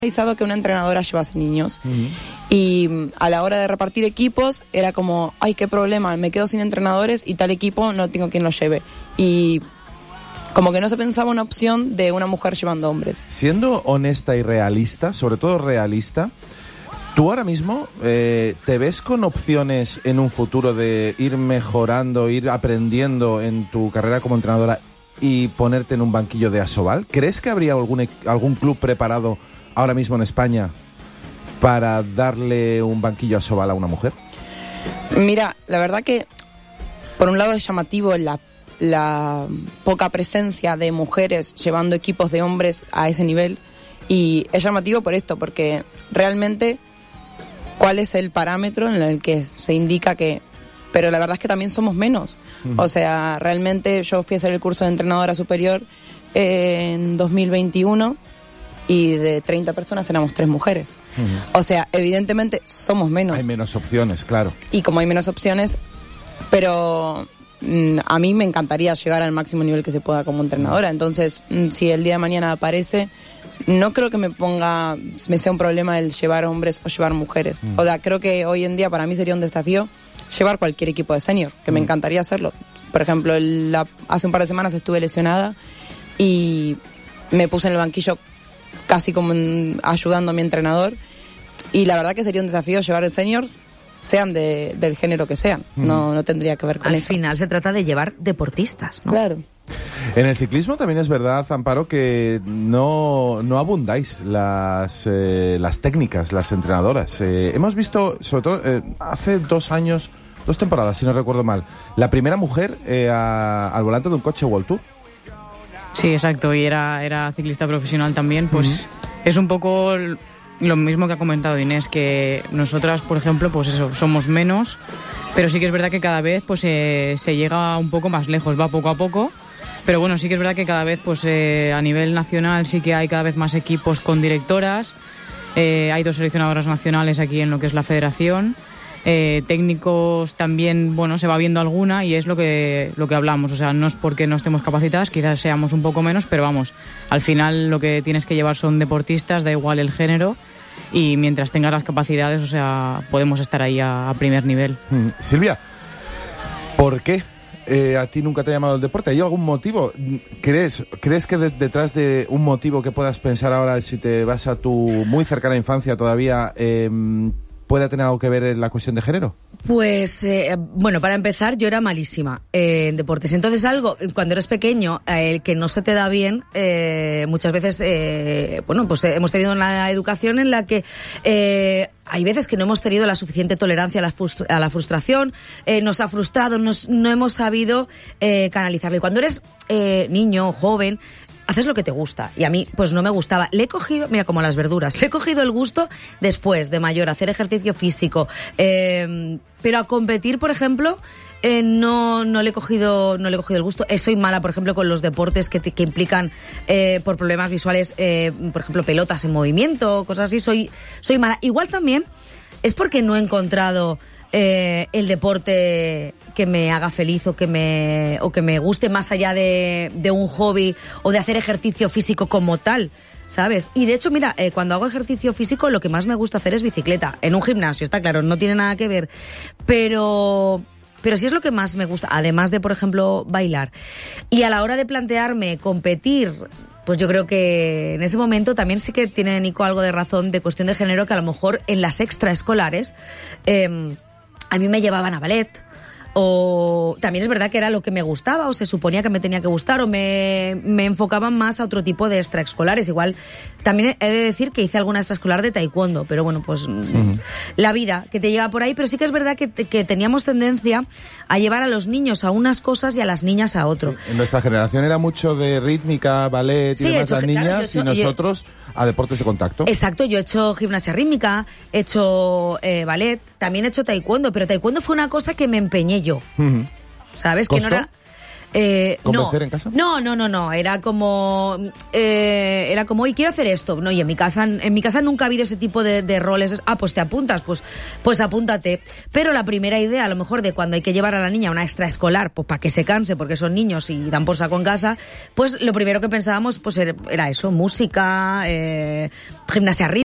realizado que una entrenadora llevase niños. Y a la hora de repartir equipos era como, ay, qué problema, me quedo sin entrenadores y tal equipo no tengo quien lo lleve. Y como que no se pensaba una opción de una mujer llevando hombres. Siendo honesta y realista, sobre todo realista, ¿tú ahora mismo te ves con opciones en un futuro de ir mejorando, ir aprendiendo en tu carrera como entrenadora y ponerte en un banquillo de Asobal? ¿Crees que habría algún club preparado ahora mismo en España para darle un banquillo a Asobal a una mujer? Mira, la verdad que por un lado es llamativo la poca presencia de mujeres llevando equipos de hombres a ese nivel, y es llamativo por esto, porque realmente ¿cuál es el parámetro en el que se indica que...? Pero la verdad es que también somos menos. O sea, realmente yo fui a hacer el curso de entrenadora superior en 2021 y de 30 personas éramos 3 mujeres. O sea, evidentemente somos menos. Hay menos opciones, claro. Y como hay menos opciones, pero a mí me encantaría llegar al máximo nivel que se pueda como entrenadora. Entonces, si el día de mañana aparece, no creo que me sea un problema el llevar hombres o llevar mujeres. O sea, creo que hoy en día para mí sería un desafío llevar cualquier equipo de senior, que me encantaría hacerlo. Por ejemplo, hace un par de semanas estuve lesionada y me puse en el banquillo casi como ayudando a mi entrenador, y la verdad que sería un desafío llevar el senior, sean del género que sean. No tendría que ver con eso. Al final se trata de llevar deportistas, ¿no? Claro. En el ciclismo también es verdad, Amparo, que no abundáis las técnicas, las entrenadoras. Hemos visto, sobre todo hace 2 temporadas, si no recuerdo mal, la primera mujer al volante de un coche World Tour. Sí, exacto, y era ciclista profesional también, pues es un poco lo mismo que ha comentado Inés, que nosotras, por ejemplo, pues eso, somos menos, pero sí que es verdad que cada vez pues se llega un poco más lejos, va poco a poco, pero bueno, sí que es verdad que cada vez pues a nivel nacional sí que hay cada vez más equipos con directoras, hay 2 seleccionadoras nacionales aquí en lo que es la federación. Técnicos también, bueno, se va viendo alguna, y es lo que hablamos, o sea, no es porque no estemos capacitadas, quizás seamos un poco menos, pero vamos, al final lo que tienes que llevar son deportistas, da igual el género, y mientras tengas las capacidades, o sea, podemos estar ahí a primer nivel. Silvia, ¿por qué a ti nunca te ha llamado el deporte? ¿Hay algún motivo? ¿Crees que detrás de un motivo que puedas pensar ahora, si te vas a tu muy cercana infancia todavía, puede tener algo que ver en la cuestión de género? Pues, bueno, para empezar, yo era malísima en deportes. Entonces, cuando eres pequeño, el que no se te da bien, muchas veis, bueno, pues hemos tenido una educación en la que hay veces que no hemos tenido la suficiente tolerancia a la frustración, nos ha frustrado, no hemos sabido canalizarlo. Y cuando eres niño, joven, haces lo que te gusta, y a mí pues no me gustaba. Le he cogido, mira, como las verduras, le he cogido el gusto después de mayor, hacer ejercicio físico, pero a competir, por ejemplo, no le he cogido el gusto. Soy mala, por ejemplo, con los deportes que implican por problemas visuales, por ejemplo, pelotas en movimiento, cosas así. Soy mala. Igual también es porque no he encontrado el deporte que me haga feliz o que me guste más allá de un hobby o de hacer ejercicio físico como tal, ¿sabes? Y de hecho, mira, cuando hago ejercicio físico lo que más me gusta hacer es bicicleta, en un gimnasio, está claro, no tiene nada que ver, pero sí es lo que más me gusta, además de, por ejemplo, bailar. Y a la hora de plantearme competir, pues yo creo que en ese momento también sí que tiene Nico algo de razón de cuestión de género, que a lo mejor en las extraescolares a mí me llevaban a ballet, o también es verdad que era lo que me gustaba, o se suponía que me tenía que gustar, o me enfocaban más a otro tipo de extraescolares. Igual también he de decir que hice alguna extraescolar de taekwondo, pero bueno, pues la vida que te lleva por ahí. Pero sí que es verdad que teníamos tendencia a llevar a los niños a unas cosas y a las niñas a otro. Sí, en nuestra generación era mucho de rítmica, ballet y demás, las niñas, claro, y nosotros a deportes de contacto. Exacto, yo he hecho gimnasia rítmica, he hecho ballet, también he hecho taekwondo, pero taekwondo fue una cosa que me empeñé yo, ¿sabes? ¿Costó? Que no era... ¿Convencer en casa? No. Era como, oye, quiero hacer esto. No, y en mi casa nunca ha habido ese tipo de roles. Pues te apuntas, pues apúntate. Pero la primera idea, a lo mejor, de cuando hay que llevar a la niña a una extraescolar, pues para que se canse, porque son niños y dan por saco en casa, pues lo primero que pensábamos, pues era eso, música, gimnasia rítmica.